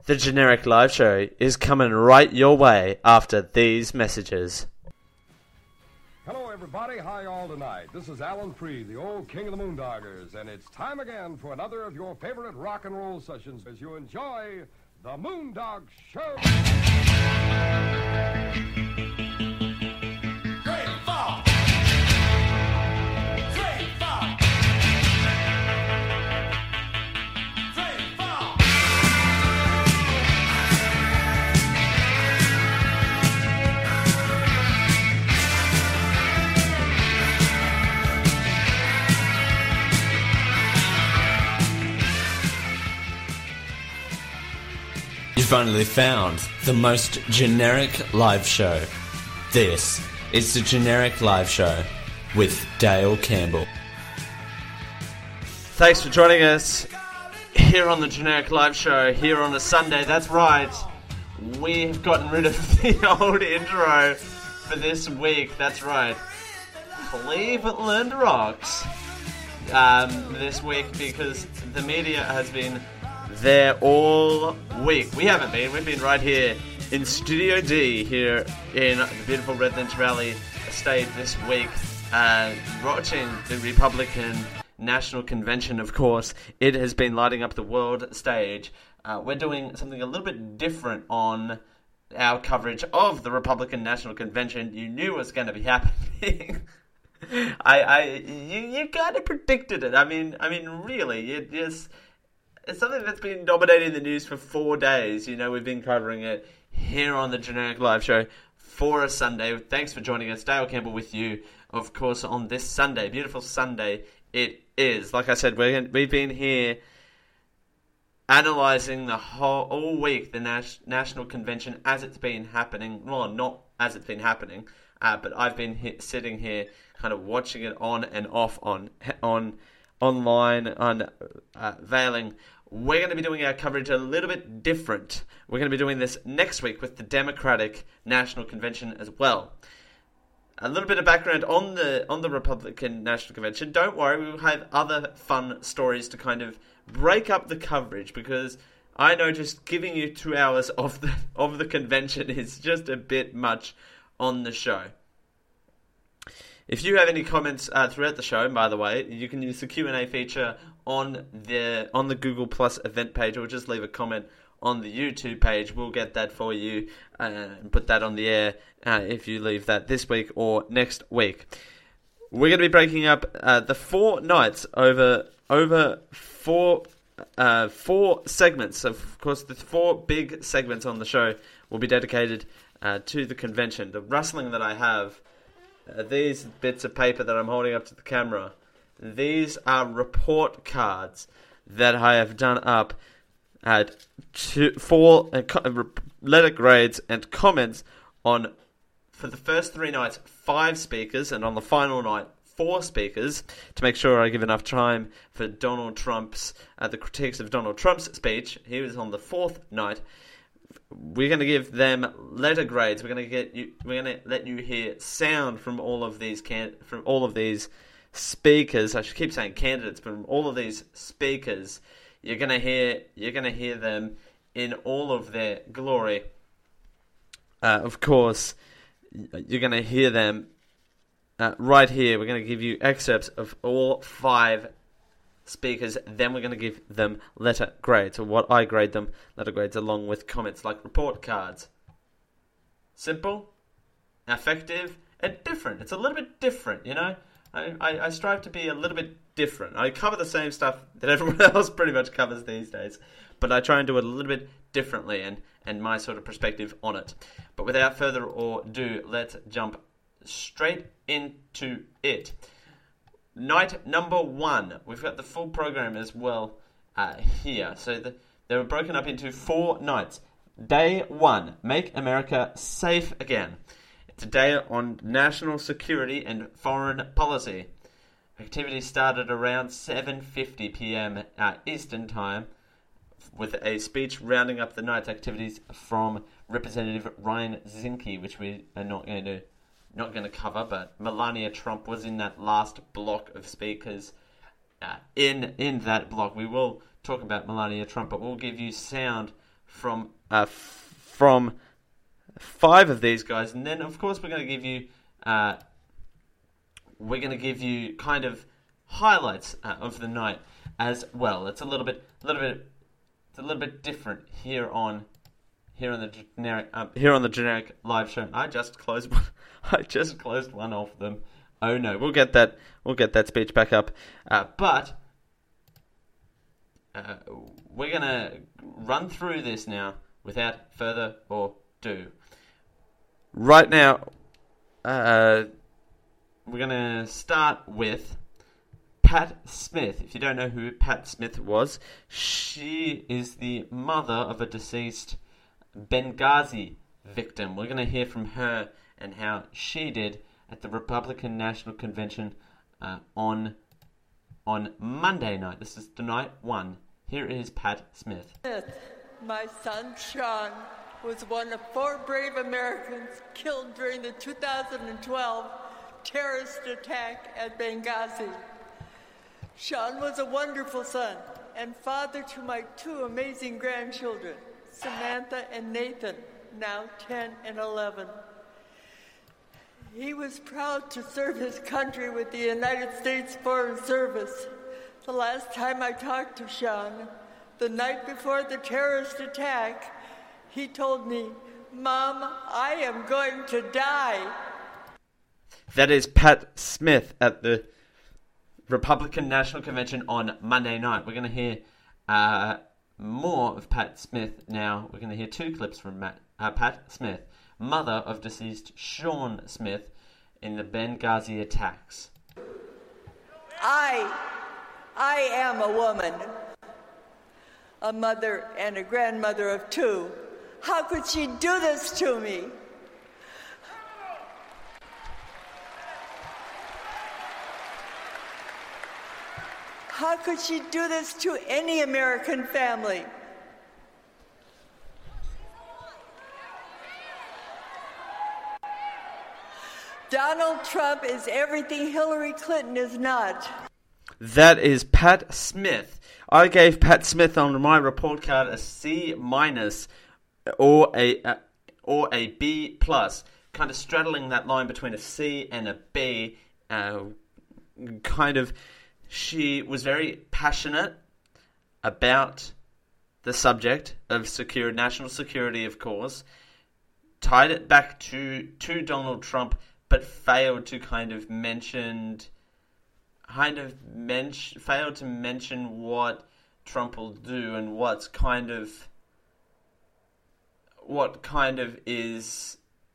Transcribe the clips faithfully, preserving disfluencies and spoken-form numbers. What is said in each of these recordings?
The Generic Live Show is coming right your way after these messages. Hello, everybody. Hi, all tonight. This is Alan Freed, the old king of the Moondoggers, and it's time again for another of your favorite rock and roll sessions as you enjoy the Moondog Show. Great fall. Great fall. Great fall. You've finally found the most generic live show. This is the Generic Live Show with Dale Campbell. Thanks for joining us here on the Generic Live Show, here on a Sunday. That's right, we've gotten rid of the old intro for this week. That's right, Cleveland rocks um, this week because the media has been there all week. We haven't been. We've been right here in Studio D here in the beautiful Redlands Valley Estate this week, uh, watching the Republican National Convention, of course. It has been lighting up the world stage. Uh, we're doing something a little bit different on our coverage of the Republican National Convention. You knew it was going to be happening. I, I, you, you kind of predicted it. I mean, I mean, really, it just... It's something that's been dominating the news for four days. You know, we've been covering it here on the Generic Live Show for a Sunday. Thanks for joining us. Dale Campbell with you, of course, on this Sunday. Beautiful Sunday it is. Like I said, we're, we've been here analysing the whole all week, the Nas- National Convention as it's been happening. Well, not as it's been happening, uh, but I've been he- sitting here kind of watching it on and off on on online, on uh, veiling. We're going to be doing our coverage a little bit different. We're going to be doing this next week with the Democratic National Convention as well. A little bit of background on the on the Republican National Convention. Don't worry, we will have other fun stories to kind of break up the coverage, because I know just giving you two hours of the of the convention is just a bit much on the show. If you have any comments uh, throughout the show, by the way, you can use the Q and A feature on the on the Google Plus event page, or just leave a comment on the YouTube page. We'll get that for you uh, and put that on the air uh, if you leave that this week or next week. We're going to be breaking up uh, the four nights over over four uh, four segments. Of course, the four big segments on the show will be dedicated uh, to the convention. The rustling that I have. Uh, these bits of paper that I'm holding up to the camera, these are report cards that I have done up at two, four uh, co- letter grades and comments on, for the first three nights, five speakers, and on the final night, four speakers, to make sure I give enough time for Donald Trump's, uh, the critiques of Donald Trump's speech. He was on the fourth night. We're going to give them letter grades. We're going to get you. We're going to let you hear sound from all of these can from all of these speakers. I should keep saying candidates, but from all of these speakers, you're going to hear. You're going to hear them in all of their glory. Uh, of course, you're going to hear them uh, right here. We're going to give you excerpts of all five speakers, then we're going to give them letter grades, or what I grade them, letter grades, along with comments like report cards. Simple, effective, and different. It's a little bit different, you know? I, I, I strive to be a little bit different. I cover the same stuff that everyone else pretty much covers these days, but I try and do it a little bit differently and, and my sort of perspective on it. But without further ado, let's jump straight into it. Night number one. We've got the full program as well uh, here. So the, they were broken up into four nights. Day one, Make America Safe Again. It's a day on national security and foreign policy. Activities started around seven fifty p.m. Uh, Eastern Time, with a speech rounding up the night's activities from Representative Ryan Zinke, which we are not going to not going to cover, but Melania Trump was in that last block of speakers. Uh, in in that block, we will talk about Melania Trump, but we'll give you sound from uh, f- from five of these guys, and then of course we're going to give you uh, we're going to give you kind of highlights uh, of the night as well. It's a little bit, a little bit, it's a little bit different here on here on the generic uh, here on the generic live show. I just closed one. I just closed one of them. Oh no, we'll get that. We'll get that speech back up. Uh, but uh, we're gonna run through this now without further ado. Right now, uh, we're gonna start with Pat Smith. If you don't know who Pat Smith was, she is the mother of a deceased Benghazi victim. We're gonna hear from her and how she did at the Republican National Convention uh, on on Monday night. This is the night one. Here is Pat Smith. My son Sean was one of four brave Americans killed during the two thousand twelve terrorist attack at Benghazi. Sean was a wonderful son and father to my two amazing grandchildren, Samantha and Nathan, now ten and eleven. He was proud to serve his country with the United States Foreign Service. The last time I talked to Sean, the night before the terrorist attack, he told me, "Mom, I am going to die." That is Pat Smith at the Republican National Convention on Monday night. We're going to hear uh, more of Pat Smith now. We're going to hear two clips from Matt, uh, Pat Smith, mother of deceased Sean Smith in the Benghazi attacks. I, I am a woman, a mother and a grandmother of two. How could she do this to me? How could she do this to any American family? Donald Trump is everything Hillary Clinton is not. That is Pat Smith. I gave Pat Smith on my report card a C minus or a, a or a B plus, kind of straddling that line between a C and a B. Uh, kind of, she was very passionate about the subject of secure national security, of course. Tied it back to to Donald Trump, but failed to kind of mention, kind of mention, failed to mention what Trump will do and what's kind of, what kind of is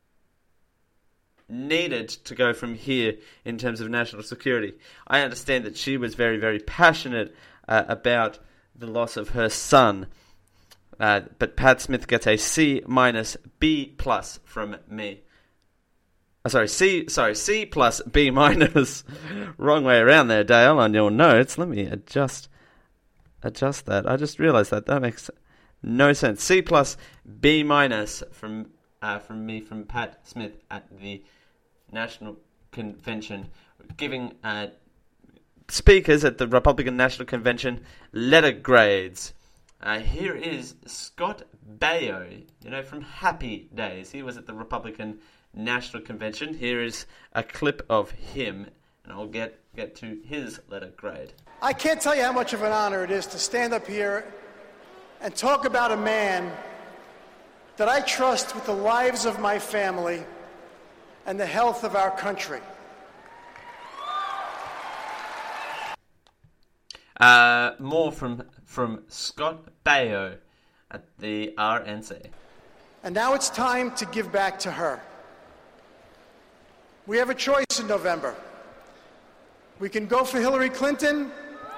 needed to go from here in terms of national security. I understand that she was very, very passionate uh, about the loss of her son, uh, but Pat Smith gets a C minus B plus from me. Oh, sorry, C. Sorry, C plus B minus. Wrong way around there, Dale. On your notes, let me adjust adjust that. I just realised that that makes no sense. C plus B minus from uh, from me from Pat Smith at the National Convention, giving uh, speakers at the Republican National Convention letter grades. Uh, here is Scott Baio, you know, from Happy Days. He was at the Republican National Convention. Here is a clip of him, and I'll get, get to his letter grade. I can't tell you how much of an honor it is to stand up here and talk about a man that I trust with the lives of my family and the health of our country. Uh, more from from Scott Baio at the R N C. And now it's time to give back to her. We have a choice in November. We can go for Hillary Clinton,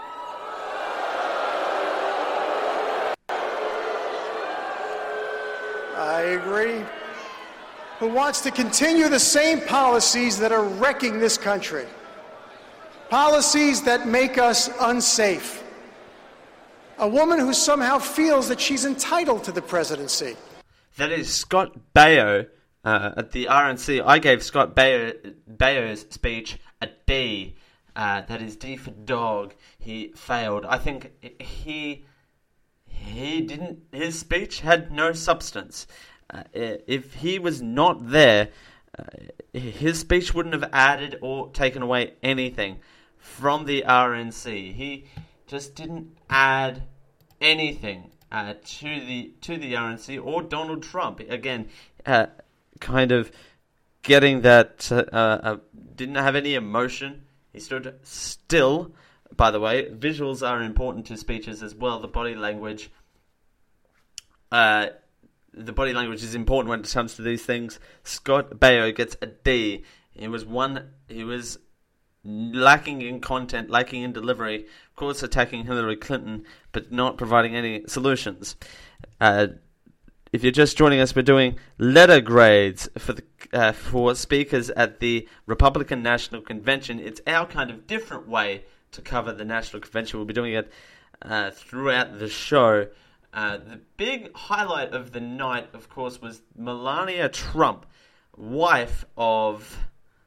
I agree, who wants to continue the same policies that are wrecking this country. Policies that make us unsafe. A woman who somehow feels that she's entitled to the presidency. That is Scott Baio uh, at the R N C. I gave Scott Baio, Baio's speech a D. Uh, that is D for dog. He failed. I think he he didn't. His speech had no substance. Uh, if he was not there, uh, his speech wouldn't have added or taken away anything from the R N C. He just didn't add anything uh, to the to the R N C or Donald Trump. Again, uh, kind of getting that uh, uh, didn't have any emotion. He stood still. By the way, visuals are important to speeches as well. The body language, uh, the body language is important when it comes to these things. Scott Baio gets a D. He was one. He was lacking in content, lacking in delivery. Of course, attacking Hillary Clinton, but not providing any solutions. Uh, if you're just joining us, we're doing letter grades for the uh, for speakers at the Republican National Convention. It's our kind of different way to cover the National Convention. We'll be doing it uh, throughout the show. Uh, the big highlight of the night, of course, was Melania Trump, wife of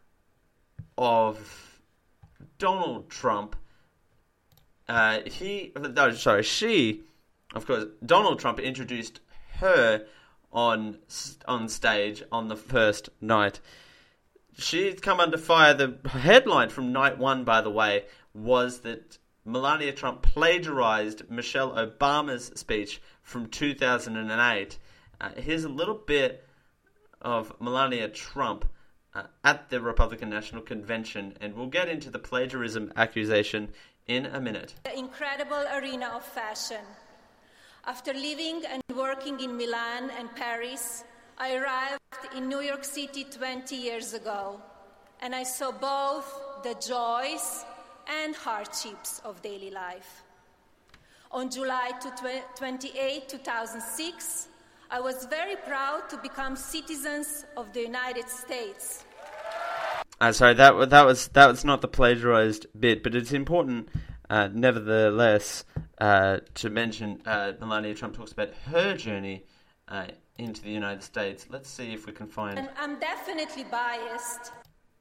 of Donald Trump. Uh, he, no, sorry, she, of course, Donald Trump introduced her on on stage on the first night. She'd come under fire. The headline from night one, by the way, was that Melania Trump plagiarized Michelle Obama's speech from two thousand eight. Uh, here's a little bit of Melania Trump uh, at the Republican National Convention, and we'll get into the plagiarism accusation in a minute. The incredible arena of fashion. After living and working in Milan and Paris, I arrived in New York City twenty years ago, and I saw both the joys and hardships of daily life. On July twenty-eighth, two thousand six, I was very proud to become citizens of the United States. Uh, sorry, that that was that was not the plagiarized bit, but it's important, uh, nevertheless, uh, to mention uh, Melania Trump talks about her journey uh, into the United States. Let's see if we can find. And I'm definitely biased.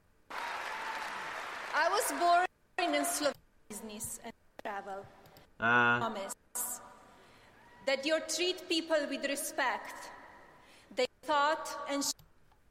I was born in Slovenia, business and travel. Uh, Promise that you treat people with respect. They thought and. Sh-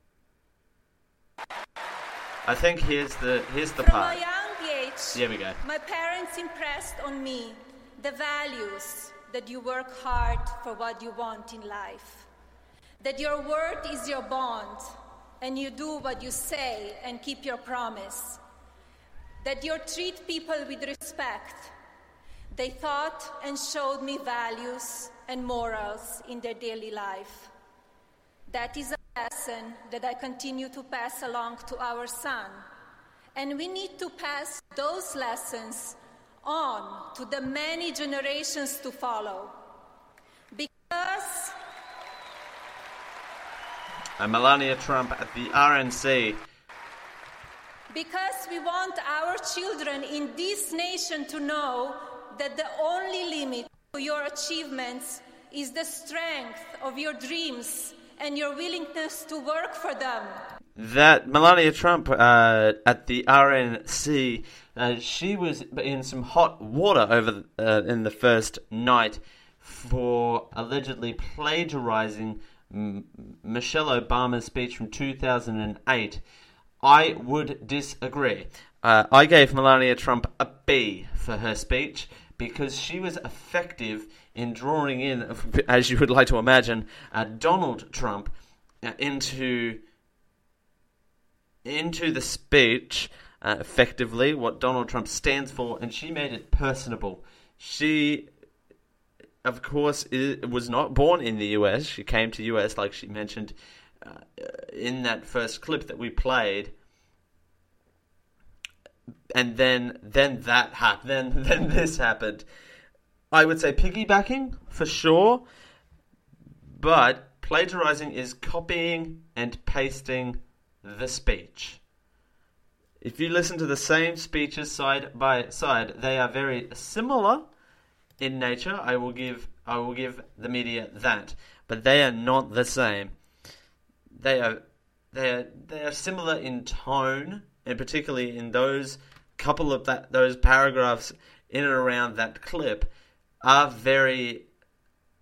I think here's the here's the From part. a young age, Here we go. my parents impressed on me the values that you work hard for what you want in life, that your word is your bond, and you do what you say and keep your promise, that you treat people with respect. They thought and showed me values and morals in their daily life. That is a lesson that I continue to pass along to our son. And we need to pass those lessons on to the many generations to follow. Because... And Melania Trump at the R N C. Because we want our children in this nation to know that the only limit to your achievements is the strength of your dreams and your willingness to work for them. That Melania Trump uh, at the R N C, uh, she was in some hot water over uh, in the first night for allegedly plagiarizing M- Michelle Obama's speech from two thousand eight. I would disagree. Uh, I gave Melania Trump a B for her speech because she was effective in drawing in, as you would like to imagine, uh, Donald Trump uh, into into the speech uh, effectively, what Donald Trump stands for, and she made it personable. She, of course, is, was not born in the U S. She came to the U S, like she mentioned uh, in that first clip that we played. And then, then that happened. Then, then this happened. I would say piggybacking for sure, but plagiarizing is copying and pasting the speech. If you listen to the same speeches side by side, they are very similar in nature. I will give I will give the media that, but they are not the same. They are they are they are similar in tone, and particularly in those couple of that those paragraphs in and around that clip are very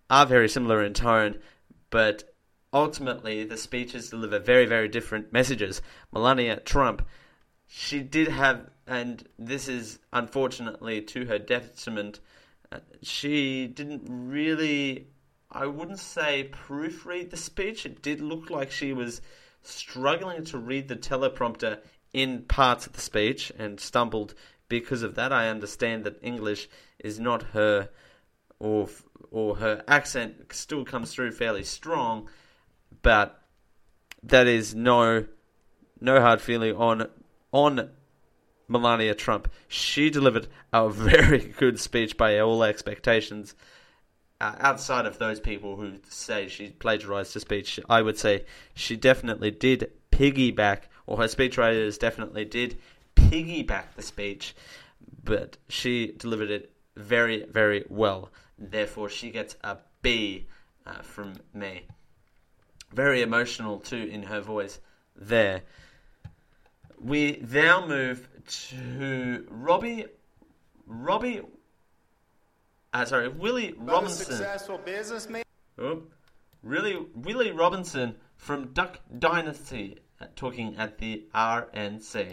are very similar in tone, but ultimately the speeches deliver very, very different messages. Melania Trump, she did have, and this is unfortunately to her detriment, uh, she didn't really, I wouldn't say proofread the speech. It did look like she was struggling to read the teleprompter in parts of the speech and stumbled because of that. I understand that English is not her, or or her accent still comes through fairly strong, but that is no no hard feeling on on Melania Trump. She delivered a very good speech by all expectations. Uh, outside of those people who say she plagiarized the speech, I would say she definitely did piggyback, or her speechwriters definitely did piggyback the speech, but she delivered it very, very well. Therefore, she gets a B uh, from me. Very emotional, too, in her voice there. We now move to Robbie... Robbie... Uh, sorry, Willie Robinson. Successful businessman. Oh, really, Willie Robinson from Duck Dynasty, uh, talking at the R N C.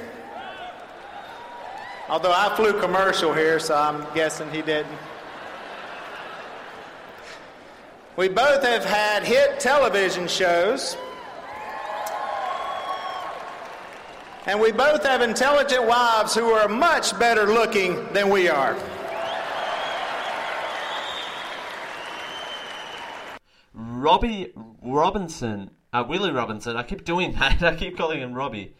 Although I flew commercial here, so I'm guessing he didn't. We both have had hit television shows. And we both have intelligent wives who are much better looking than we are. Robbie Robinson, uh, Willie Robinson, I keep doing that, I keep calling him Robbie.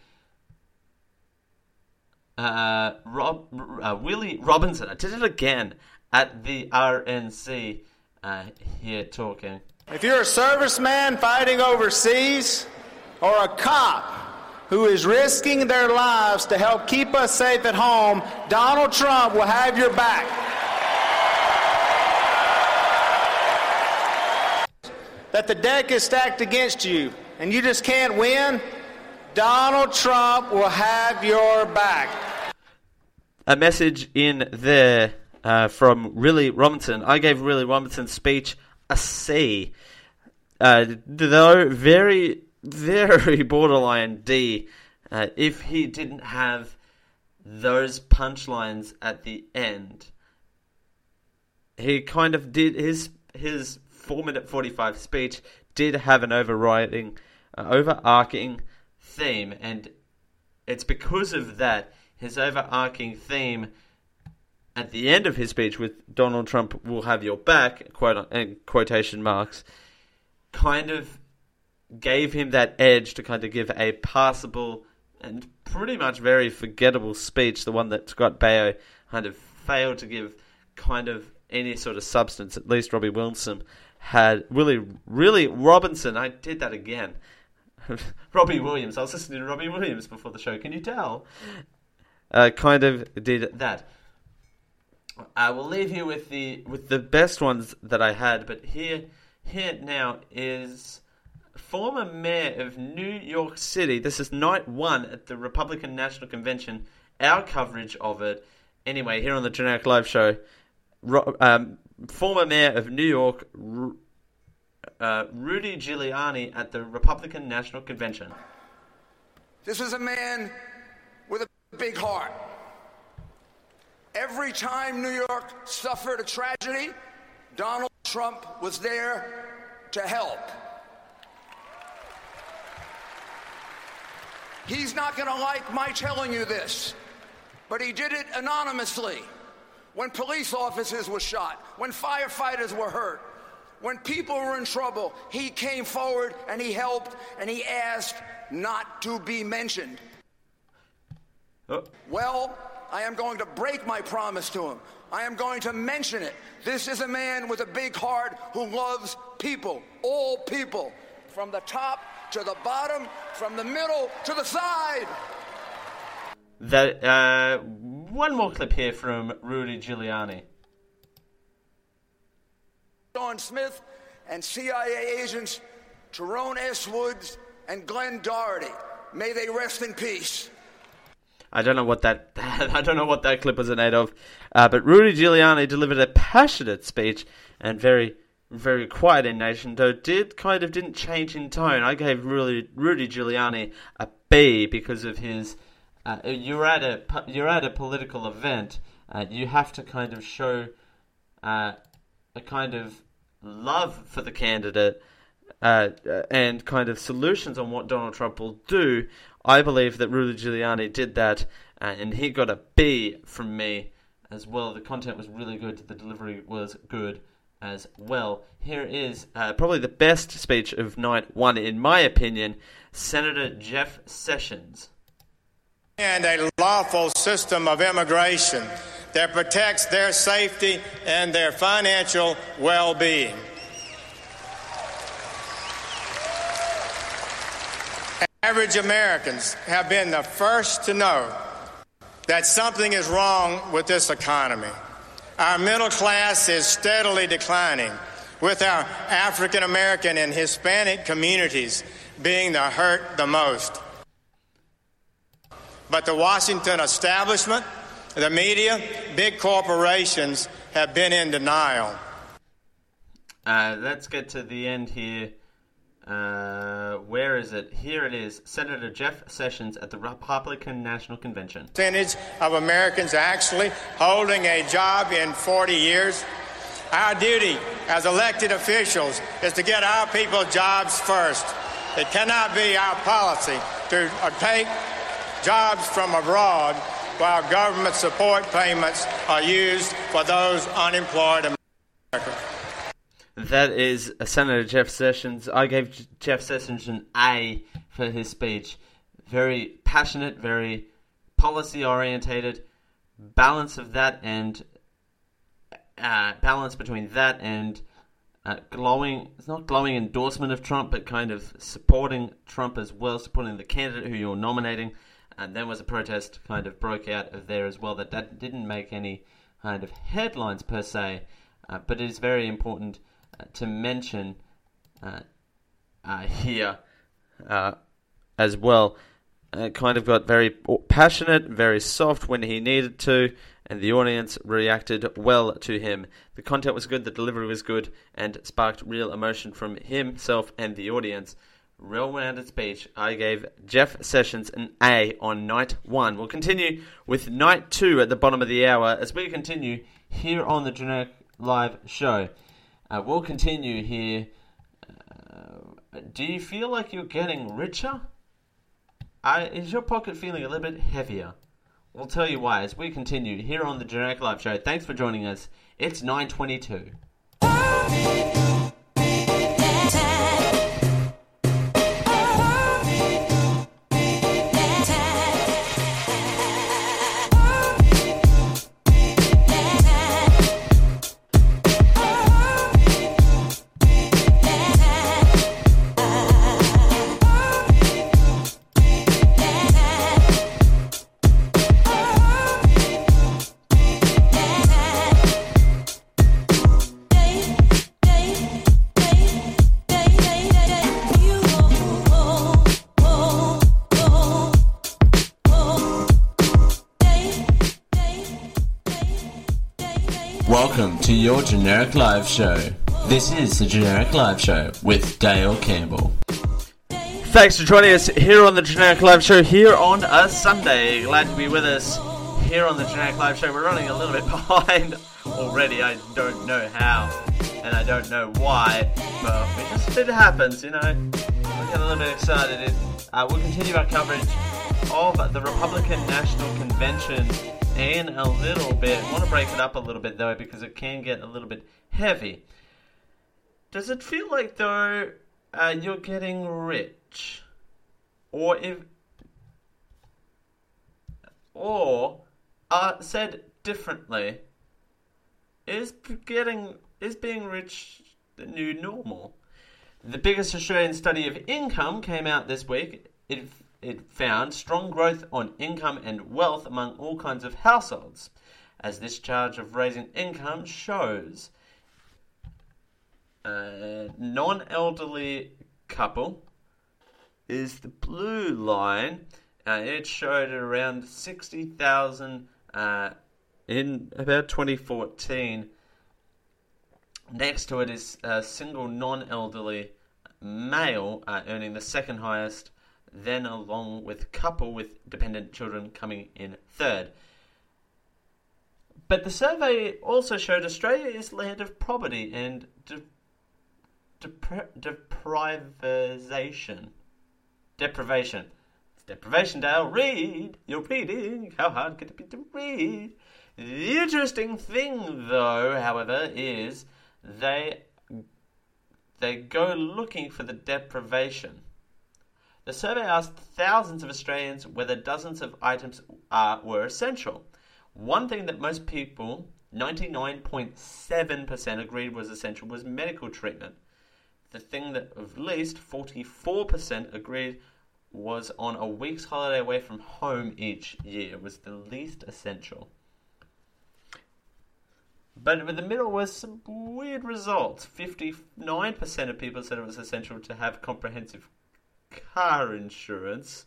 Uh, Rob, uh, Willie Robinson, I did it again, at the R N C, uh, here talking. If you're a serviceman fighting overseas, or a cop who is risking their lives to help keep us safe at home, Donald Trump will have your back. That the deck is stacked against you and you just can't win, Donald Trump will have your back. A message in there uh, from Willie Robinson. I gave Willie Robinson's speech a C. Uh, though very, very borderline D. Uh, if he didn't have those punchlines at the end. He kind of did his his four minute forty-five speech did have an overriding, uh, overarching theme, and it's because of that, his overarching theme at the end of his speech with Donald Trump will have your back, quote in quotation marks, kind of gave him that edge to kind of give a passable and pretty much very forgettable speech, the one that Scott Baio kind of failed to give kind of any sort of substance. At least Robbie Wilson had Willie, really Robinson. I did that again. Robbie Williams. I was listening to Robbie Williams before the show. Can you tell? Uh, kind of did that. I will leave you with the with the best ones that I had, but here here now is former mayor of New York City. This is night one at the Republican National Convention. Our coverage of it, anyway, here on the Generic Live Show. Um, former mayor of New York, uh, Rudy Giuliani, at the Republican National Convention. This is a man with a big heart. Every time New York suffered a tragedy, Donald Trump was there to help. He's not going to like my telling you this, but he did it anonymously. When police officers were shot, when firefighters were hurt, when people were in trouble, he came forward and he helped and he asked not to be mentioned. Oh. Well, I am going to break my promise to him. I am going to mention it. This is a man with a big heart who loves people, all people, from the top to the bottom, from the middle to the side. That uh, one more clip here from Rudy Giuliani. Sean Smith and C I A agents Tyrone S. Woods and Glenn Doherty. May they rest in peace. I don't know what that I don't know what that clip was in aid of, uh, but Rudy Giuliani delivered a passionate speech and very very quiet in nation, though, did kind of didn't change in tone. I gave Rudy, Rudy Giuliani a B because of his. Uh, you're at a you're at a political event. Uh, you have to kind of show uh, a kind of love for the candidate uh, and kind of solutions on what Donald Trump will do. I believe that Rudy Giuliani did that, uh, and he got a B from me as well. The content was really good. The delivery was good as well. Here is uh, probably the best speech of night one, in my opinion, Senator Jeff Sessions. And a lawful system of immigration that protects their safety and their financial well-being. Average Americans have been the first to know that something is wrong with this economy. Our middle class is steadily declining, with our African American and Hispanic communities being the hurt the most. But the Washington establishment, the media, big corporations have been in denial. Uh, let's get to the end here. Uh, where is it? Here it is. Senator Jeff Sessions at the Republican National Convention. Percentage of Americans actually holding a job in forty years. Our duty as elected officials is to get our people jobs first. It cannot be our policy to take jobs from abroad while government support payments are used for those unemployed in America. That is Senator Jeff Sessions. I gave Jeff Sessions an A for his speech. Very passionate, very policy-orientated. Balance of that and uh, balance between that and uh, glowing, it's not glowing endorsement of Trump, but kind of supporting Trump as well, supporting the candidate who you're nominating. And then was a protest kind of broke out of there as well that, that didn't make any kind of headlines per se, uh, but it is very important uh, to mention uh, uh, here uh, as well. Uh, kind of got very passionate, very soft when he needed to, and the audience reacted well to him. The content was good, the delivery was good, and sparked real emotion from himself and the audience. Well-rounded speech. I gave Jeff Sessions an A on night one. We'll continue with night two at the bottom of the hour as we continue here on the Generic Live show. Uh, we'll continue here. Uh, do you feel like you're getting richer? Uh, is your pocket feeling a little bit heavier? We'll tell you why as we continue here on the Generic Live show. Thanks for joining us. It's nine twenty-two. Welcome to your Generic Live show. This is the Generic Live show with Dale Campbell. Thanks for joining us here on the Generic Live show here on a Sunday. Glad to be with us here on the Generic Live show. We're running a little bit behind already. I don't know how and I don't know why, but it just it happens, you know. We get a little bit excited. Uh, we'll continue our coverage of the Republican National Convention in a little bit. I want to break it up a little bit though because it can get a little bit heavy. Does it feel like though uh, you're getting rich? Or if or uh, said differently, is getting is being rich the new normal? The biggest Australian study of income came out this week. It It found strong growth on income and wealth among all kinds of households, as this charge of raising income shows. A non-elderly couple is the blue line. Uh, it showed around sixty thousand uh, in about twenty fourteen. Next to it is a single non-elderly male uh, earning the second highest, then along with couple with dependent children coming in third. But the survey also showed Australia is land of poverty and de- depri- deprivation. Deprivation. It's deprivation, Dale. Read. You're reading. How hard could it be to read? The interesting thing, though, however, is they they go looking for the deprivation. The survey asked thousands of Australians whether dozens of items uh, were essential. One thing that most people, ninety-nine point seven percent, agreed was essential was medical treatment. The thing that at least forty-four percent agreed was on a week's holiday away from home each year was the least essential. But in the middle was some weird results. fifty-nine percent of people said it was essential to have comprehensive car insurance.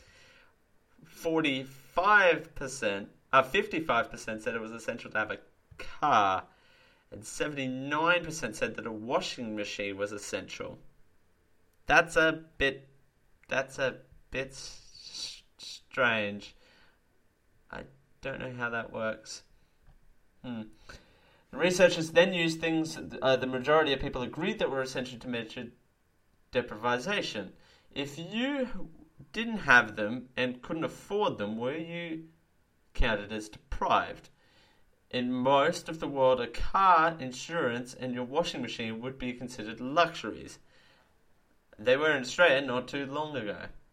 forty-five percent, uh, fifty-five percent said it was essential to have a car. And seventy-nine percent said that a washing machine was essential. That's a bit, that's a bit s- strange. I don't know how that works. Hmm. The researchers then used things uh, the majority of people agreed that were essential to measure deprivation. If you didn't have them and couldn't afford them, were you counted as deprived? In most of the world, a car, insurance, and your washing machine would be considered luxuries. They were in Australia not too long ago.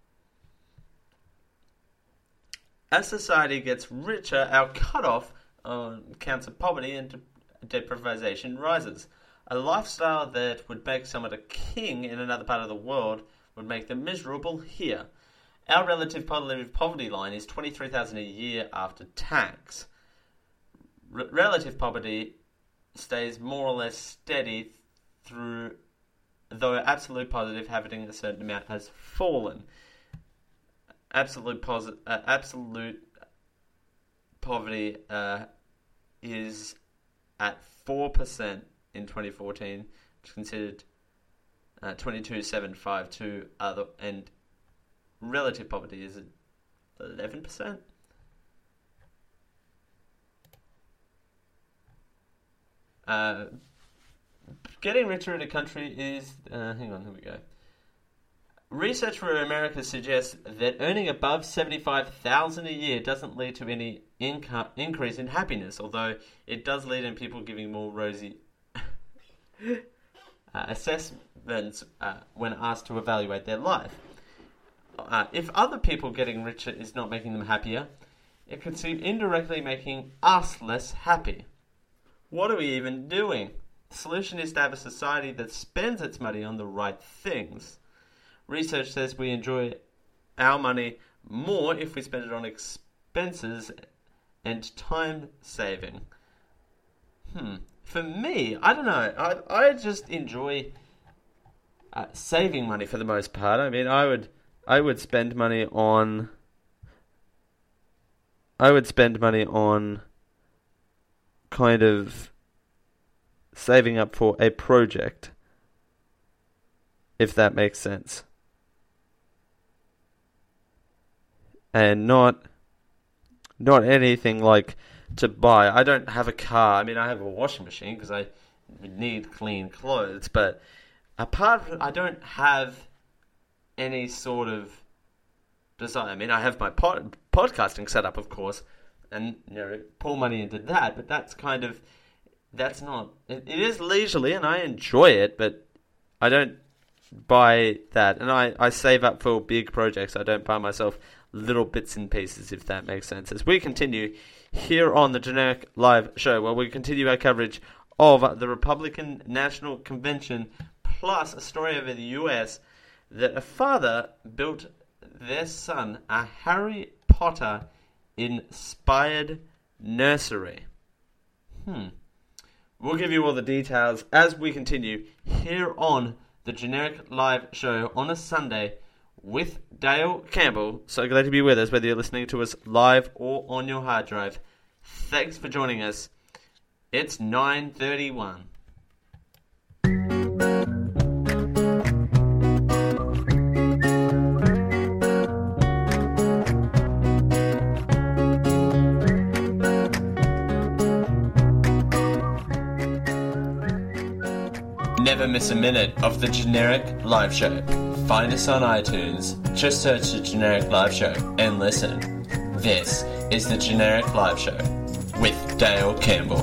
As society gets richer, our cutoff on counts of poverty and de- deprivation rises. A lifestyle that would make someone a king in another part of the world would make them miserable here. Our relative poverty line is twenty-three thousand dollars a year after tax. R- relative poverty stays more or less steady through, though absolute positive having a certain amount has fallen. Absolute posi- uh, absolute poverty uh, is at four percent in twenty fourteen, which is considered uh, twenty-two thousand seven hundred fifty-two, other, and relative poverty is at eleven percent. Uh, getting richer in a country is... Uh, hang on, here we go. Research for America suggests that earning above seventy-five thousand dollars a year doesn't lead to any income increase in happiness, although it does lead in people giving more rosy uh, assessments uh, when asked to evaluate their life. Uh, if other people getting richer is not making them happier, it could seem indirectly making us less happy. What are we even doing? The solution is to have a society that spends its money on the right things. Research says we enjoy our money more if we spend it on expenses and time saving. Hmm. For me, I don't know. I I just enjoy uh, saving money for the most part. I mean, I would I would spend money on I would spend money on kind of saving up for a project, if that makes sense. And not not anything like to buy. I don't have a car. I mean, I have a washing machine because I need clean clothes. But apart from it, I don't have any sort of desire. I mean, I have my pod, podcasting set up, of course, and you know, pour money into that. But that's kind of that's not. It, it is leisurely, and I enjoy it. But I don't buy that, and I, I save up for big projects. I don't buy myself little bits and pieces, if that makes sense. As we continue here on the Generic Live Show, where we continue our coverage of the Republican National Convention, plus a story over the U S that a father built their son a Harry Potter inspired nursery. Hmm. We'll give you all the details as we continue here on the Generic Live Show on a Sunday with Dale Campbell. So glad to be with us, whether you're listening to us live or on your hard drive. Thanks for joining us. It's nine thirty-one. miss a minute of the Generic Live Show, find us on iTunes. Just search the Generic Live Show and listen. This is the Generic Live Show with Dale Campbell.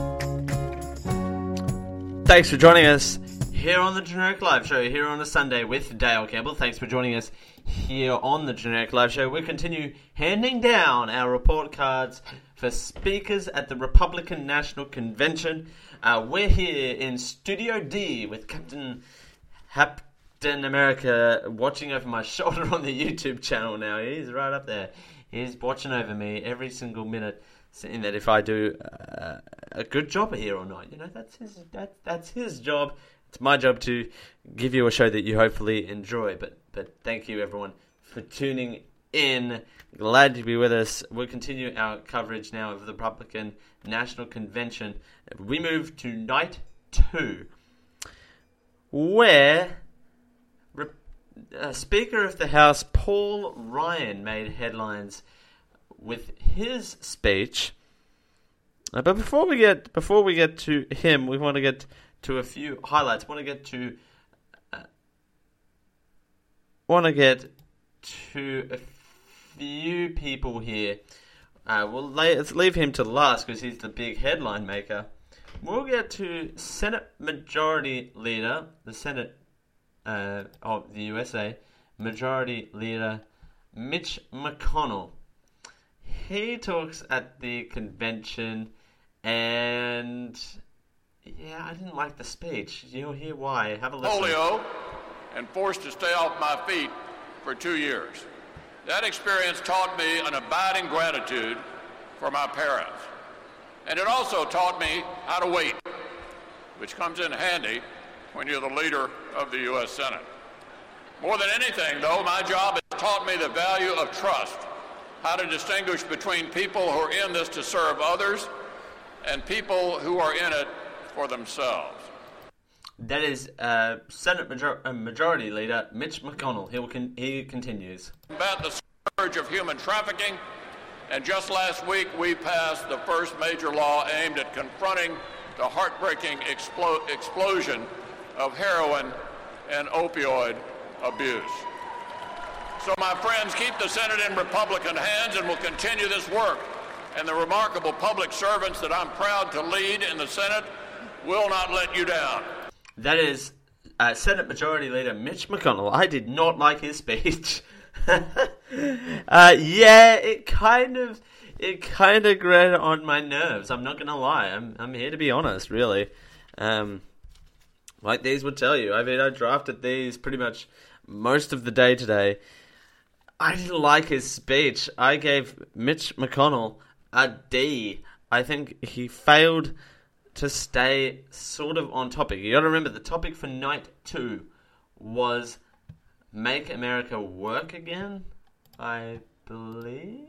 Thanks for joining us here on the Generic Live Show, here on a Sunday with Dale Campbell. Thanks for joining us here on the Generic Live Show. We continue handing down our report cards for speakers at the Republican National Convention. Uh, we're here in Studio D with Captain Captain America watching over my shoulder on the YouTube channel now. He's right up there. He's watching over me every single minute, saying that if I do uh, a good job here or not. You know, that's his that, that's his job. It's my job to give you a show that you hopefully enjoy. But but thank you everyone for tuning in. Glad to be with us. We'll continue our coverage now of the Republican National Convention. We move to night two, where uh, Speaker of the House Paul Ryan made headlines with his speech. Uh, but before we get before we get to him, we want to get to a few highlights. Want to get to uh, want to get to a few people here. Uh, we'll lay, let's leave him to last because he's the big headline maker. We'll get to Senate Majority Leader, the Senate uh, of the U S A, Majority Leader Mitch McConnell. He talks at the convention, and yeah, I didn't like the speech. You'll hear why. Have a listen. Polio, and forced to stay off my feet for two years. That experience taught me an abiding gratitude for my parents. And it also taught me how to wait, which comes in handy when you're the leader of the U S Senate. More than anything, though, my job has taught me the value of trust, how to distinguish between people who are in this to serve others and people who are in it for themselves. That is uh, Senate Major- uh, Majority Leader Mitch McConnell. He, will con- he continues. Combat the scourge of human trafficking, and just last week we passed the first major law aimed at confronting the heartbreaking explo- explosion of heroin and opioid abuse. So my friends, keep the Senate in Republican hands and we'll continue this work. And the remarkable public servants that I'm proud to lead in the Senate will not let you down. That is uh, Senate Majority Leader Mitch McConnell. I did not like his speech. uh, yeah, it kind of, it kind of grated on my nerves. I'm not gonna lie. I'm, I'm here to be honest, really. Um, like these would tell you. I mean, I drafted these pretty much most of the day today. I didn't like his speech. I gave Mitch McConnell a D. I think he failed to stay sort of on topic. You gotta remember, the topic for night two was Make America Work Again, I believe.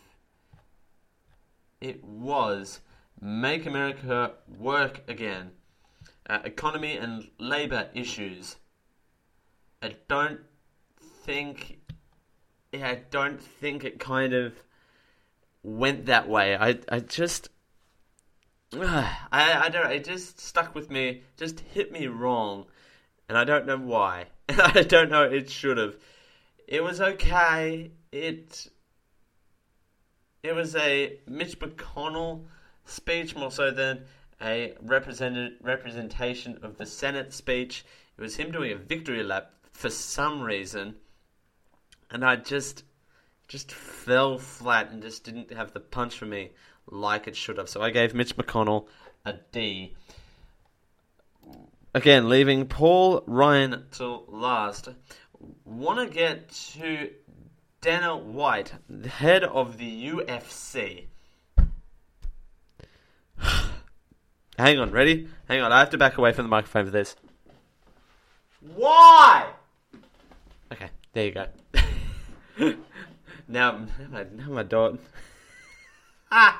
It was Make America Work Again. Uh, economy and labor issues. I don't think... Yeah, I don't think it kind of went that way. I, I just... I, I don't know, it just stuck with me, just hit me wrong, and I don't know why. And I don't know, it should have. It was okay. It it was a Mitch McConnell speech more so than a represented representation of the Senate speech. It was him doing a victory lap for some reason, and I just just fell flat and just didn't have the punch for me like it should have. So I gave Mitch McConnell a D. Again, leaving Paul Ryan till last. Want to get to Dana White, the head of the U F C. Hang on, ready? Hang on, I have to back away from the microphone for this. Why? Okay, there you go. now, now my, now my dog... ah!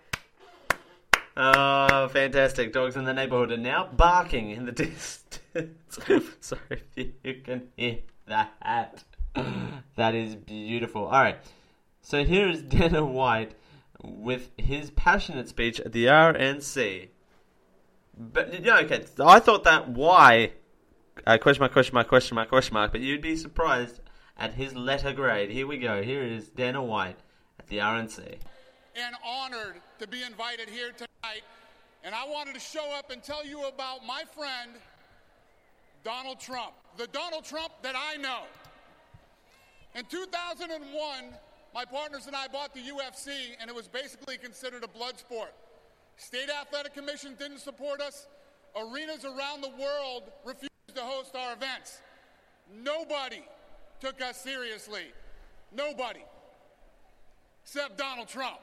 Oh, fantastic. Dogs in the neighborhood are now barking in the distance. Sorry if you can hear that. That is beautiful. Alright, so here is Dana White with his passionate speech at the R N C. But, yeah, okay, I thought that why Uh, question mark, question mark, question mark, question mark. But you'd be surprised at his letter grade. Here we go. Here is Dana White at the R N C. And honored to be invited here tonight. And I wanted to show up and tell you about my friend, Donald Trump. The Donald Trump that I know. In two thousand one, my partners and I bought the U F C, and it was basically considered a blood sport. State Athletic Commission didn't support us. Arenas around the world refused to host our events. Nobody took us seriously. Nobody. Except Donald Trump.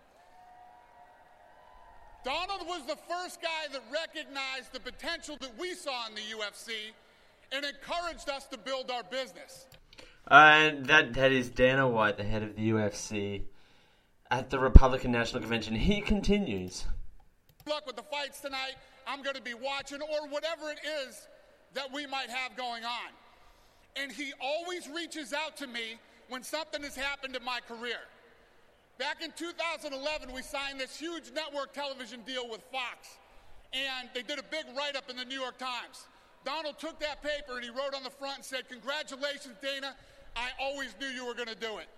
Donald was the first guy that recognized the potential that we saw in the U F C and encouraged us to build our business. And that that is Dana White, the head of the U F C, at the Republican National Convention. He continues. Good luck with the fights tonight. I'm going to be watching, or whatever it is that we might have going on. And he always reaches out to me when something has happened in my career. Back in two thousand eleven, we signed this huge network television deal with Fox, and they did a big write-up in the New York Times. Donald took that paper and he wrote on the front and said, "Congratulations, Dana. I always knew you were going to do it."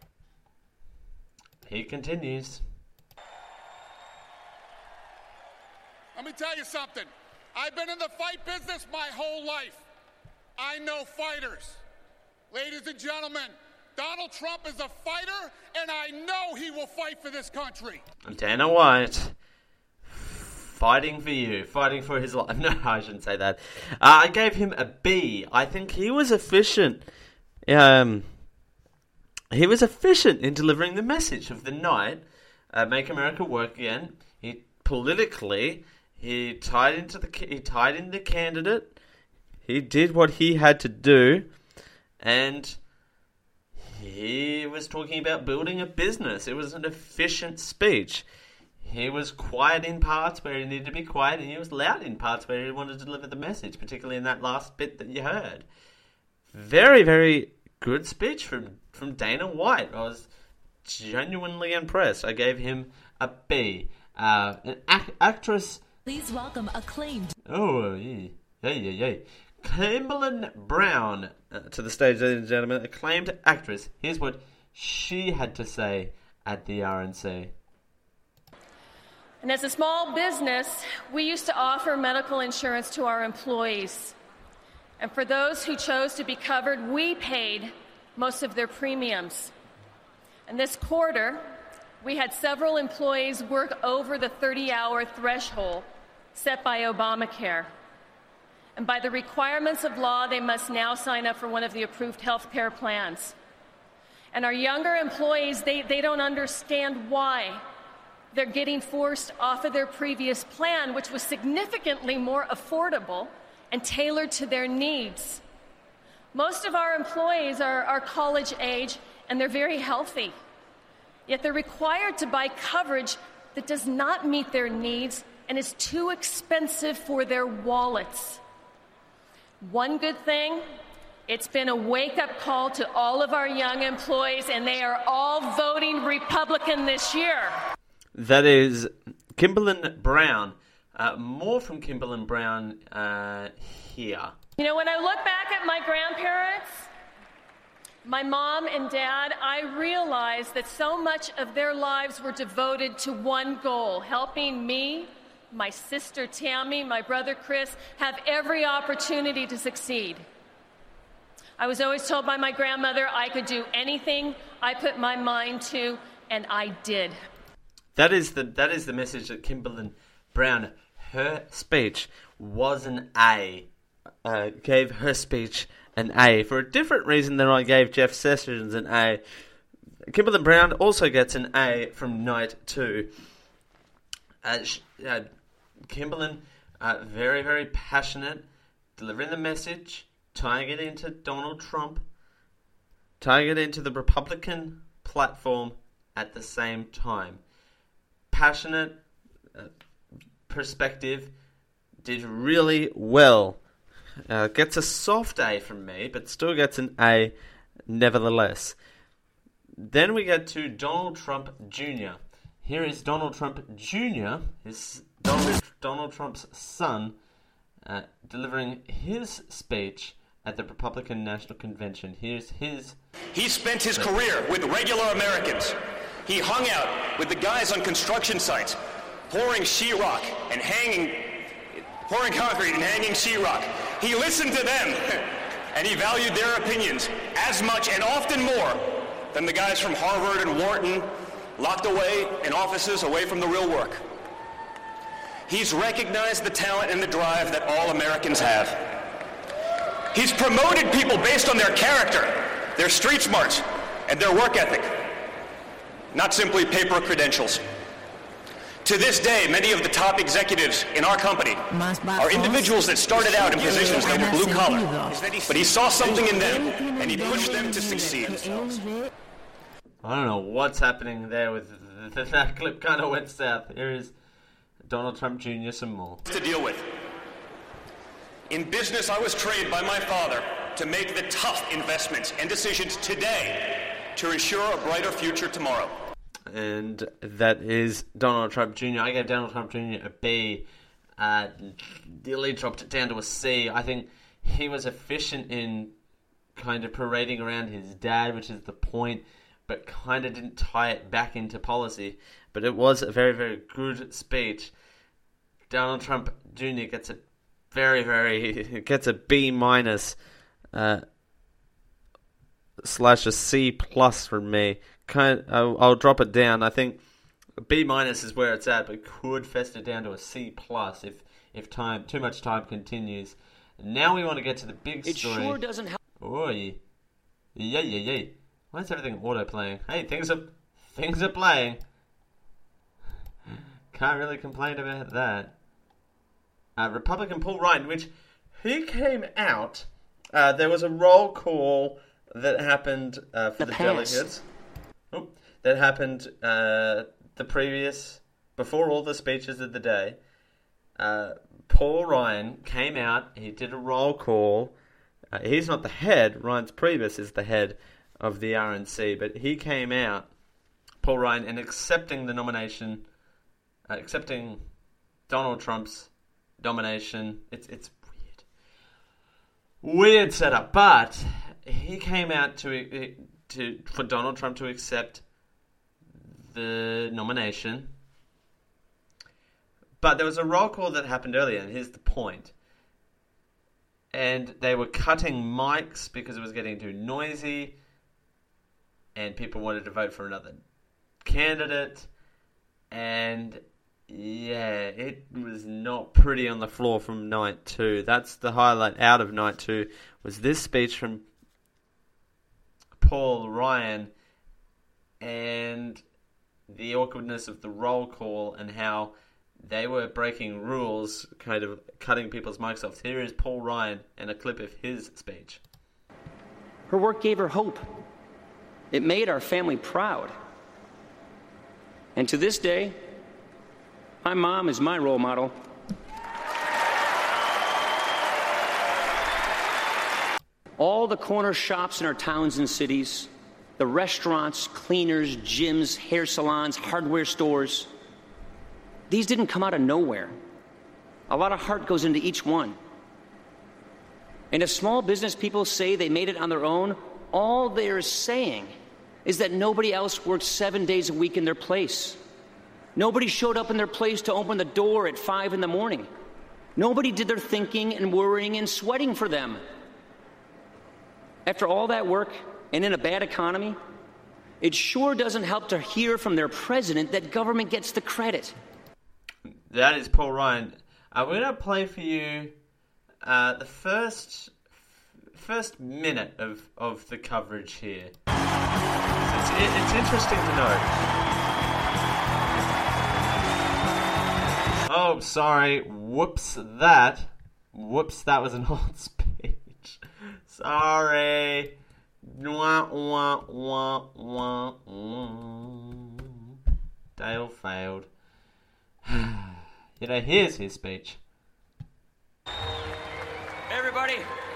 He continues. Let me tell you something. I've been in the fight business my whole life. I know fighters. Ladies and gentlemen, Donald Trump is a fighter, and I know he will fight for this country. Dana White, fighting for you, fighting for his life. No, I shouldn't say that. Uh, I gave him a B. I think he was efficient. Um, he was efficient in delivering the message of the night. Uh, Make America Work Again. He politically, he tied into the he tied in the candidate. He did what he had to do, and he was talking about building a business. It was an efficient speech. He was quiet in parts where he needed to be quiet, and he was loud in parts where he wanted to deliver the message, particularly in that last bit that you heard. Very, very good speech from, from Dana White. I was genuinely impressed. I gave him a B. Uh, an ac- actress... Please welcome acclaimed... Oh, yeah, yeah, yeah, yeah. Kimberlin Brown uh, to the stage, ladies and gentlemen. Acclaimed actress. Here's what she had to say at the R N C. And as a small business, we used to offer medical insurance to our employees. And for those who chose to be covered, we paid most of their premiums. And this quarter, we had several employees work over the thirty-hour threshold set by Obamacare. And by the requirements of law, they must now sign up for one of the approved health care plans. And our younger employees, they, they don't understand why they're getting forced off of their previous plan, which was significantly more affordable and tailored to their needs. Most of our employees are, are college age, and they're very healthy. Yet they're required to buy coverage that does not meet their needs and is too expensive for their wallets. One good thing, it's been a wake-up call to all of our young employees, and they are all voting Republican this year. That is Kimberlin Brown. Uh, more from Kimberlin Brown uh, here. You know, when I look back at my grandparents, my mom and dad, I realized that so much of their lives were devoted to one goal, helping me, my sister Tammy, my brother Chris, have every opportunity to succeed. I was always told by my grandmother I could do anything I put my mind to, and I did. That is the that is the message that Kimberlin Brown, her speech was an A. Uh, gave her speech an A for a different reason than I gave Jeff Sessions an A. Kimberlin Brown also gets an A from night two. Uh, sh- uh, Kimberlin, uh, very, very passionate, delivering the message, tying it into Donald Trump, tying it into the Republican platform at the same time. Passionate uh, perspective, did really well. Uh, gets a soft A from me, but still gets an A nevertheless. Then we get to Donald Trump Junior Here is Donald Trump Junior, his Donald, Donald Trump's son, uh, delivering his speech at the Republican National Convention. Here's his... He spent his career with regular Americans. He hung out with the guys on construction sites, pouring sheetrock and hanging, pouring concrete and hanging sheetrock. He listened to them, and he valued their opinions as much and often more than the guys from Harvard and Wharton, locked away in offices away from the real work. He's recognized the talent and the drive that all Americans have. He's promoted people based on their character, their street smarts, and their work ethic, not simply paper credentials. To this day, many of the top executives in our company are individuals that started out in positions that were blue collar, but he saw something in them and he pushed them to succeed. I don't know what's happening there with that clip. Kind of went south. Here is Donald Trump Junior some more to deal with. In business, I was trained by my father to make the tough investments and decisions today to ensure a brighter future tomorrow. And that is Donald Trump Junior I gave Donald Trump Junior a B. Uh, Dilly dropped it down to a C. I think he was efficient in kind of parading around his dad, which is the point, but kind of didn't tie it back into policy. But it was a very, very good speech. Donald Trump Junior gets a very, very... gets a B minus uh, slash a C plus from me. Kind of, I'll, I'll drop it down. I think B minus is where it's at, but could fester down to a C plus if if time too much time continues. Now we want to get to the big story. It sure doesn't help. Oi, yeah, yeah, yeah. Why is everything auto playing? Hey, things are things are playing. Can't really complain about that. Uh, Republican Paul Ryan, which he came out. Uh, there was a roll call that happened uh, for the, the delegates. Oh, that happened uh, the previous, before all the speeches of the day. Uh, Paul Ryan came out, he did a roll call. Uh, he's not the head, Reince Priebus is the head of the R N C, but he came out, Paul Ryan, and accepting the nomination, uh, accepting Donald Trump's nomination. It's, it's weird. Weird setup, but he came out to... To, for Donald Trump to accept the nomination. But there was a roll call that happened earlier, and here's the point. And they were cutting mics because it was getting too noisy, and people wanted to vote for another candidate, and yeah, it was not pretty on the floor from night two. That's the highlight out of night two, was this speech from Paul Ryan and the awkwardness of the roll call and how they were breaking rules, kind of cutting people's mics off. Here is Paul Ryan and a clip of his speech. Her work gave her hope. It made our family proud. And to this day, my mom is my role model. All the corner shops in our towns and cities, the restaurants, cleaners, gyms, hair salons, hardware stores, these didn't come out of nowhere. A lot of heart goes into each one. And if small business people say they made it on their own, all they're saying is that nobody else worked seven days a week in their place. Nobody showed up in their place to open the door at five in the morning. Nobody did their thinking and worrying and sweating for them. After all that work, and in a bad economy, it sure doesn't help to hear from their president that government gets the credit. That is Paul Ryan. Uh, we're going to play for you uh, the first first minute of, of the coverage here. It's, it, it's interesting to note. Oh, sorry. Whoops, that. Whoops, that was an old speech. Sorry. Wah, wah, wah, wah, wah. Dale failed. You know, here's his speech. Hey, everybody.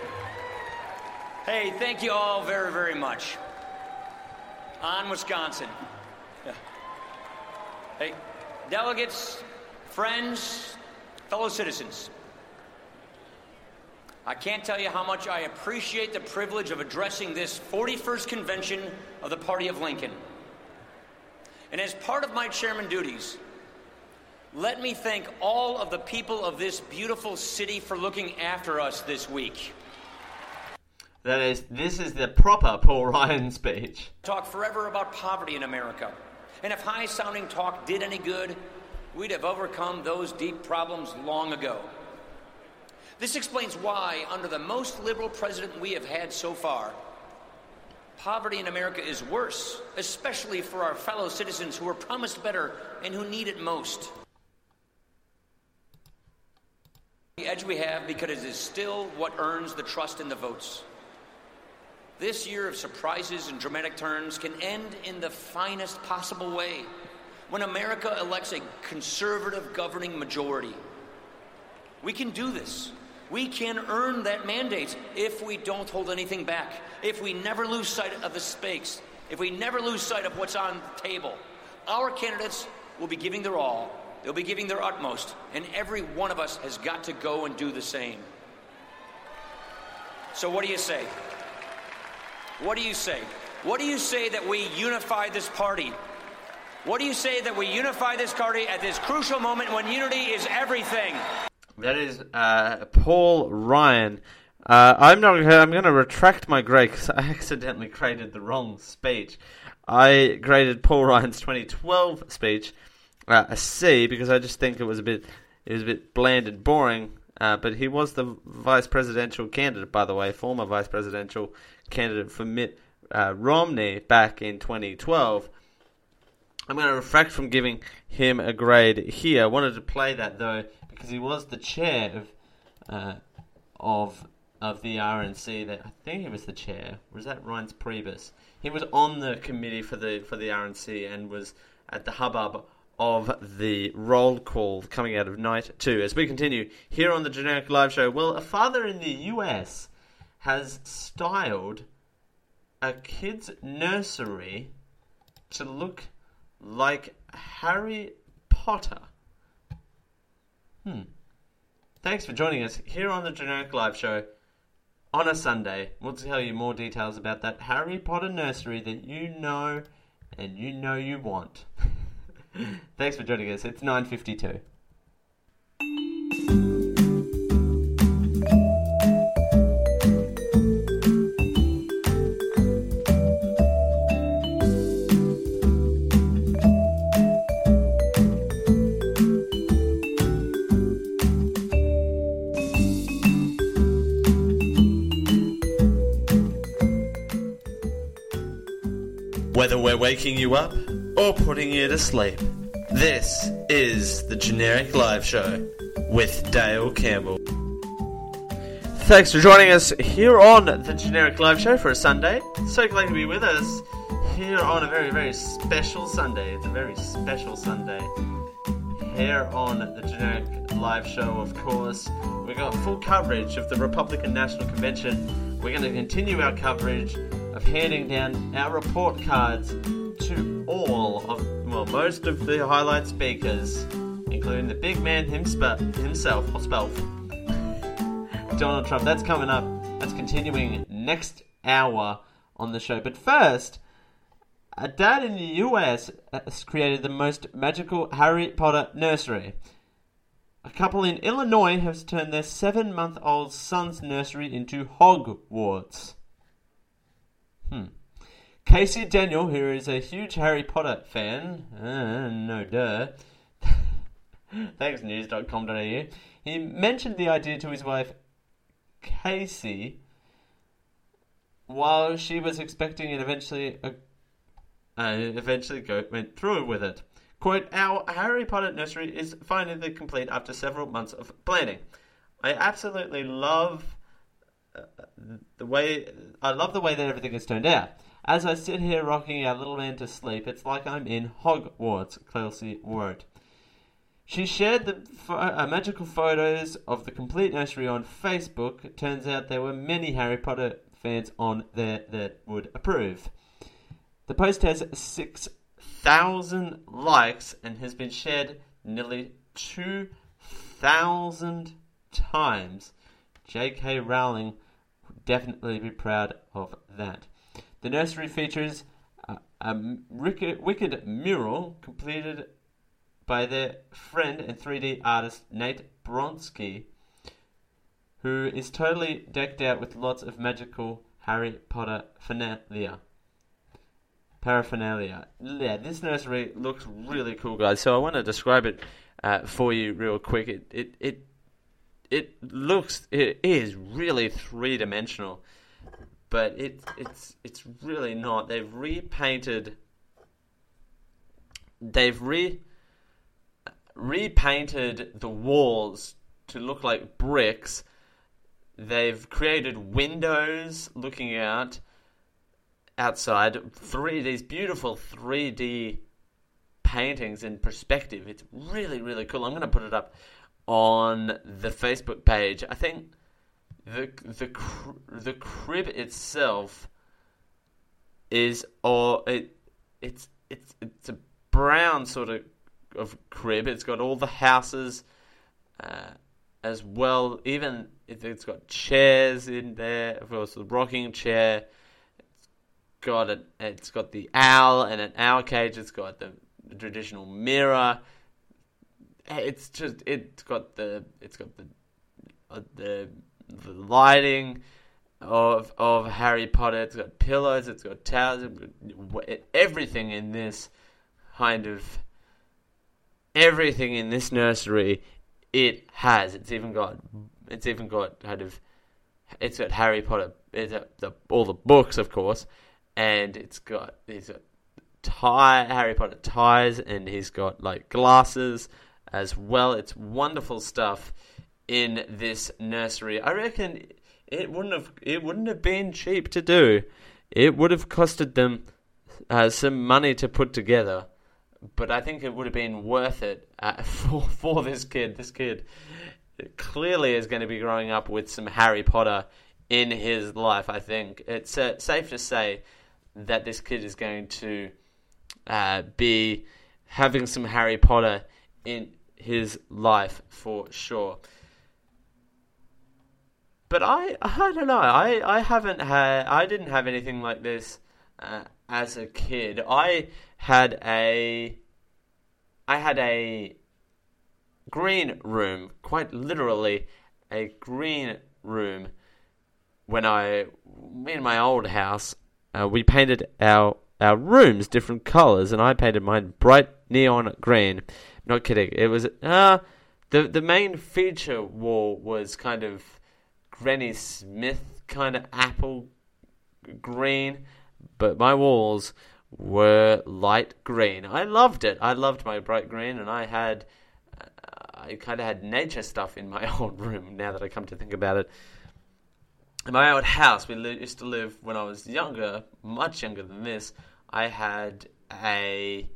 Hey, thank you all very, very much. On Wisconsin. Yeah. Hey, delegates, friends, fellow citizens. I can't tell you how much I appreciate the privilege of addressing this forty-first convention of the Party of Lincoln. And as part of my chairman duties, let me thank all of the people of this beautiful city for looking after us this week. That is, this is the proper Paul Ryan speech. Talk forever about poverty in America. And if high-sounding talk did any good, we'd have overcome those deep problems long ago. This explains why, under the most liberal president we have had so far, poverty in America is worse, especially for our fellow citizens who were promised better and who need it most. The edge we have because it is still what earns the trust in the votes. This year of surprises and dramatic turns can end in the finest possible way when America elects a conservative governing majority. We can do this. We can earn that mandate if we don't hold anything back, if we never lose sight of the stakes, if we never lose sight of what's on the table. Our candidates will be giving their all. They'll be giving their utmost, and every one of us has got to go and do the same. So what do you say? What do you say? What do you say that we unify this party? What do you say that we unify this party at this crucial moment when unity is everything? That is uh, Paul Ryan. Uh, I'm not. I'm going to retract my grade because I accidentally graded the wrong speech. I graded Paul Ryan's twenty twelve speech uh, a C because I just think it was a bit. It was a bit bland and boring. Uh, but he was the vice presidential candidate, by the way, former vice presidential candidate for Mitt uh, Romney back in twenty twelve. I'm going to refract from giving him a grade here. I wanted to play that, though, because he was the chair of uh, of of the R N C. That I think he was the chair. Was that Reince Priebus? He was on the committee for the for the R N C and was at the hubbub of the roll call coming out of night two. As we continue here on the Generic Live Show, well, a father in the U S has styled a kid's nursery to look like Harry Potter. Hmm. Thanks for joining us here on the Generic Live Show on a Sunday. We'll tell you more details about that Harry Potter nursery that you know and you know you want. Thanks for joining us. It's nine fifty-two. Whether we're waking you up or putting you to sleep, this is the Generic Live Show with Dale Campbell. Thanks for joining us here on the Generic Live Show for a Sunday. So glad to be with us here on a very, very special Sunday. It's a very special Sunday here on the Generic Live Show, of course. We've got full coverage of the Republican National Convention. We're going to continue our coverage of handing down our report cards to all of, well, most of the highlight speakers, including the big man himself, himself, or spelf, Donald Trump. That's coming up. That's continuing next hour on the show. But first, a dad in the U S has created the most magical Harry Potter nursery. A couple in Illinois has turned their seven-month-old son's nursery into Hogwarts. Hmm. Casey Daniel, who is a huge Harry Potter fan, uh, no duh, thanks news dot com dot a u, he mentioned the idea to his wife, Casey, while she was expecting and eventually uh, uh, eventually go, went through with it. Quote, "Our Harry Potter nursery is finally complete after several months of planning. I absolutely love uh, the way I love the way that everything has turned out. As I sit here rocking our little man to sleep, it's like I'm in Hogwarts," Kelsey wrote. She shared the fo- uh, magical photos of the complete nursery on Facebook. It turns out there were many Harry Potter fans on there that would approve. The post has six thousand likes and has been shared nearly two thousand times J K Rowling would definitely be proud of that. The nursery features a, a wicked, wicked mural completed by their friend and three D artist Nate Bronsky, who is totally decked out with lots of magical Harry Potter paraphernalia. Paraphernalia. Yeah, this nursery looks really cool, guys. So I want to describe it uh, for you real quick. It it it it looks it is really three dimensional, but it it's it's really not. They've repainted. They've re repainted the walls to look like bricks. They've created windows looking out outside. Three these beautiful three D paintings in perspective. It's really, really cool. I'm going to put it up on the Facebook page. I think the the the crib itself is or it it's it's it's a brown sort of of crib. It's got all the houses uh, as well. Even it's got chairs in there. Of course, the rocking chair. It's got a, It's got the owl and an owl cage. It's got the, the traditional mirror. It's just it's got the it's got the uh, the the lighting of of Harry Potter. It's got pillows. It's got towels. It's got everything in this kind of everything in this nursery. It has. It's even got. It's even got kind of. It's got Harry Potter. It's got the, all the books, of course, and it's got. He's got tie Harry Potter ties, and he's got like glasses as well. It's wonderful stuff in this nursery. I reckon it wouldn't have. It wouldn't have been cheap to do. It would have costed them uh, some money to put together. But I think it would have been worth it uh, for for this kid. This kid clearly is going to be growing up with some Harry Potter in his life. I think it's uh, safe to say that this kid is going to uh, be having some Harry Potter in his life for sure. But I I don't know. I, I haven't had I didn't have anything like this uh, as a kid. I had a I had a green room, quite literally a green room. When I, me and my old house, uh, we painted our our rooms different colours, and I painted mine bright neon green. Not kidding. It was uh the the main feature wall was kind of Granny Smith kind of apple green, but my walls were light green. I loved it. I loved my bright green, and I had, uh, I kind of had nature stuff in my old room. Now that I come to think about it, in my old house, we li- used to live when I was younger, much younger than this. I had a,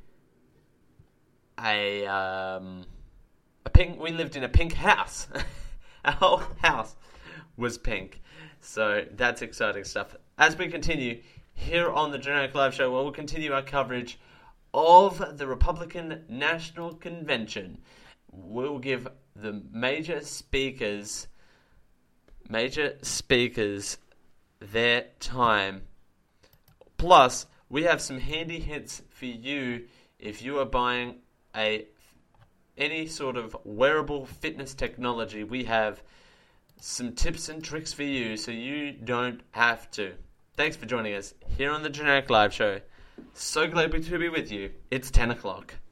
a, um, a pink. We lived in a pink house. Our whole house was pink. So that's exciting stuff. As we continue here on the Generic Live Show, we'll continue our coverage of the Republican National Convention. We'll give the major speakers, major speakers their time. Plus, we have some handy hints for you if you are buying a any sort of wearable fitness technology. We have some tips and tricks for you so you don't have to. Thanks for joining us here on the Generic Live Show. So glad to be with you. It's ten o'clock.